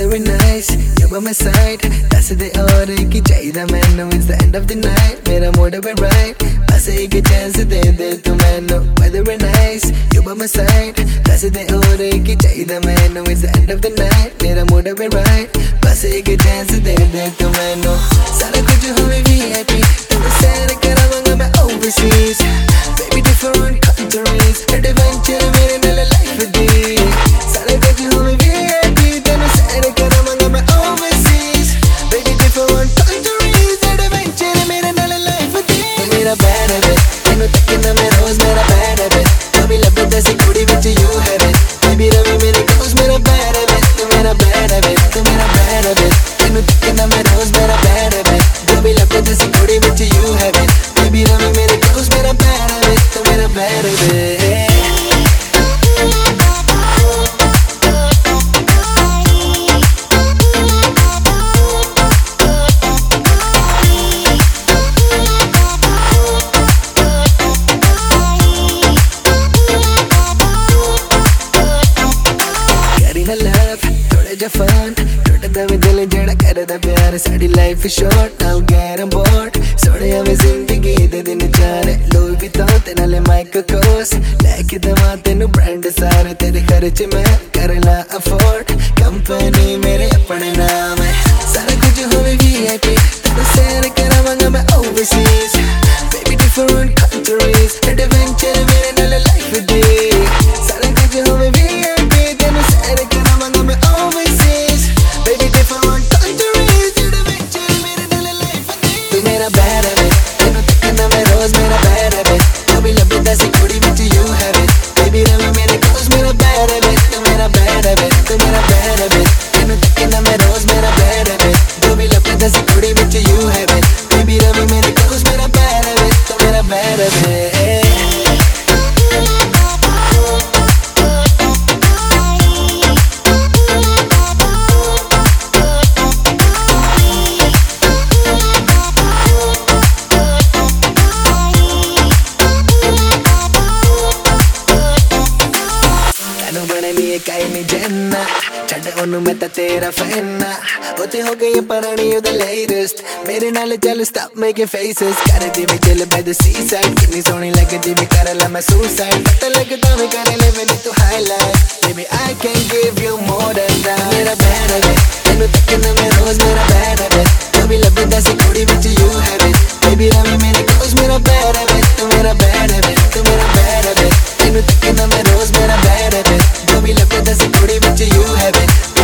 very nice, you're by my side. That's the order ki chahiye mainu. It's the end of the night, mera mood है right. बस एक chance दे तू मैनू. Weather very nice, you're by my side. That's the order ki chahiye mainu. It's the end of the night, mera mood है right. बस एक chance दे तू मैनू. सारा कुछ होवे VIP, तेरे सैर करावांगा मैं overseas. Baby different countries, adventure मेरे नाल life दी. सारा कुछ होवे VIP, तेरे सैर करावांगा मैं overseas. Baby different countries, adventure मेरे नाल life दी. तू मेरा bad habit, तैनू तकना मैं रोज मेरा bad habit. कभी लभदा सी कुड़ी विच you have it. Baby Ravi मेरे close मेरा bad habit. तू मेरा bad habit, तू मेरा bad habit. तैनू तकना मैं रोज मेरा bad habit. कभी लभदा सी कुड़ी विच you have it. Baby Ravi मेरे close मेरा bad habit. तू मेरा bad habit. Love, थोड़ा जा fun, टूटदा वे दिल जेड़ा करदा प्यार. साडी life is short, now get on board. सोने हमें जिंदगी दे दिन चार. Louis Vuitton ते नाले Michael Kors. लेके दवा तेनू brand सारे तेरे खर्च में करला afford. Company मेरे अपने नाम है. सारा कुछ होवे VIP, तेरे सैर करावांगा मैं overseas. Baby different countries, adventure मेरे नाल life दी. सारा कुछ होवे VIP, तेरे सैर करावांगा मैं overseas. Baby different countries, adventure मेरे नाल life दी. तू मेरा bad habit, तैनू तकना मैं रोज मेरा bad habit. कभी लभदा सी कुड़ी विच you have it. Baby Ravi मेरे close मेरा bad habit. तू मेरा bad habit, तू मेरा bad habit. तैनू तकना मैं रोज मेरा bad habit. कभी लभदा सी कुड़ी विच you have it. Baby Ravi मेरे close मेरा bad habit. तू मेरा bad habit. कायनी जन्ना छड़ ओनू मैं ता तेरा फैना. ओते हो गई पुरानी ओदे लेटेस्ट. मेरे नाल चल stop making faces. कर दी मैं चिल by the seaside. कितनी सोहनी लगदी मैं कर ला मैं suicide. पता लगदा मैं कर ले मैंने तू highlight. Baby I can give you more than that. मेरा bad habit, तैनू तकना मैं रोज मेरा bad habit. कभी लभदा सी कुड़ी विच you have it. Baby Ravi मेरे close मेरा bad habit. तू मेरा bad habit, तू मेरा bad habit. तैनू तकना मैं रोज मेरा bad habit. कभी लभदा सी कुड़ी विच you have it.